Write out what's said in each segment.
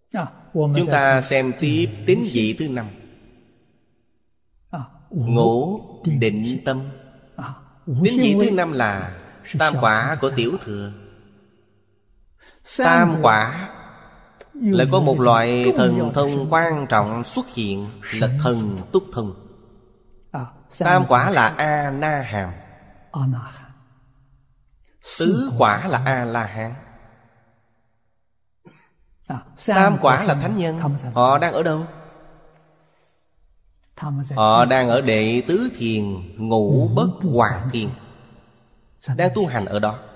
Chúng ta xem tiếp tín vị thứ 5. Ngũ định tâm. Tín vị thứ 5 là tam quả của tiểu thừa. Tam quả lại có một loại thần thông quan trọng xuất hiện, là thần túc thông. Tam quả là A-na-hàm, tứ quả là A-la-hán. Tam quả là thánh nhân. Họ đang ở đâu? Họ đang ở đệ tứ thiền ngũ bất hoàng thiền, đang tu hành ở đó.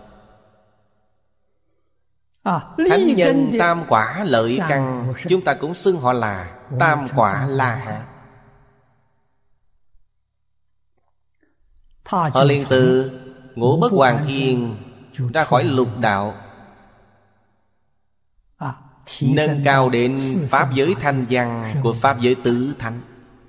Thánh nhân tam quả lợi căn, chúng ta cũng xưng họ là tam quả La Hán. Họ liền từ ngũ bất hoàng thiền ra khỏi lục đạo, nâng cao đến pháp giới thanh văn của pháp giới tứ thánh.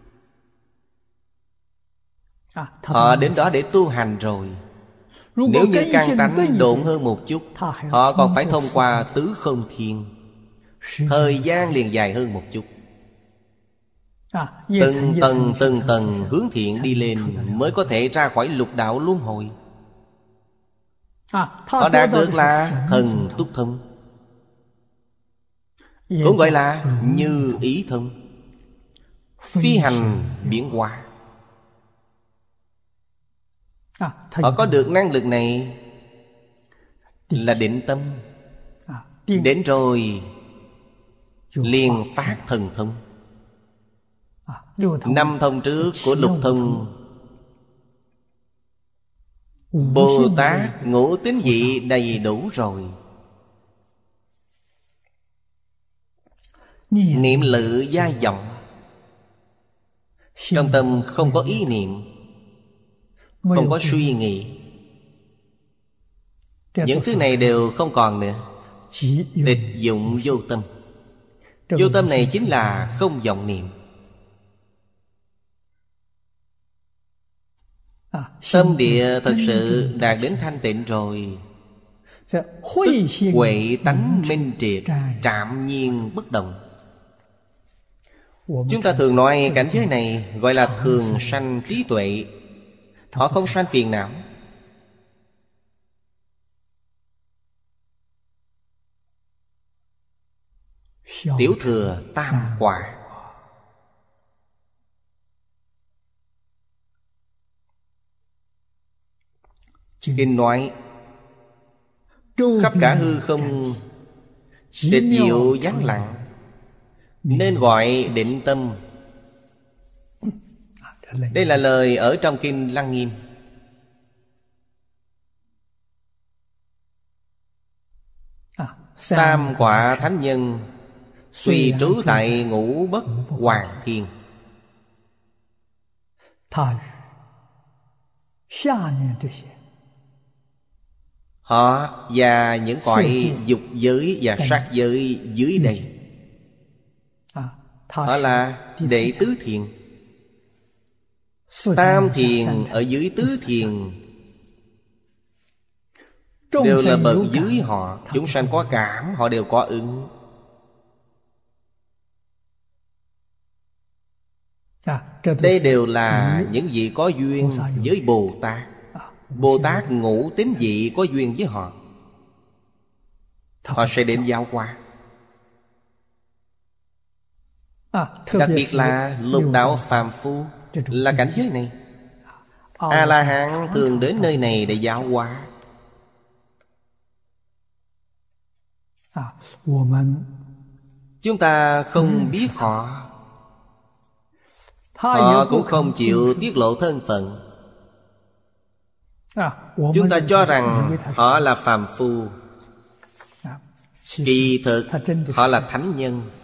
Họ đến đó để tu hành rồi. Nếu như căn tánh độn hơn một chút, họ còn phải thông qua tứ không thiên, thời gian liền dài hơn một chút. Từng tầng hướng thiện đi lên, mới có thể ra khỏi lục đạo luân hồi. Họ đạt được là thần túc thông, cũng gọi là như ý thông, phi hành biến hóa. Họ có được năng lực này là định tâm. Đến rồi liền phát thần thông. 5 thông trước của lục thông, Bồ Tát ngũ tín vị đầy đủ rồi. Niệm lự gia vọng, trong tâm không có ý niệm, không có suy nghĩ. Những thứ này đều không còn nữa. Tịch dụng vô tâm. Vô tâm này chính là không vọng niệm. Tâm địa thật sự đạt đến thanh tịnh rồi, tức huệ tánh minh triệt, trạm nhiên bất động. Chúng ta thường nói cảnh giới này gọi là thường sanh trí tuệ. Họ không sanh phiền não. Tiểu thừa tam quả. Kinh nói khắp cả hư không tịch diệu vắng lặng, nên gọi định tâm. Đây là lời ở trong Kinh Lăng Nghiêm. Tam quả thánh nhân suy trú tại ngũ bất hoàng thiên. Họ và những cõi dục giới và sát giới dưới đây, họ là đệ tứ thiền. Tam thiền ở dưới tứ thiền đều là bậc dưới họ. Chúng sanh có cảm, họ đều có ứng. Đây đều là những vị có duyên với Bồ Tát. Bồ Tát ngũ tín vị có duyên với họ, họ sẽ đến giáo hóa. Đặc biệt là lục đạo phàm phu là cảnh giới này. A-la-hán thường đến nơi này để giáo hóa. Chúng ta không biết họ, họ cũng không chịu tiết lộ thân phận. Chúng ta cho rằng họ là phàm phu, kỳ thực họ là thánh nhân.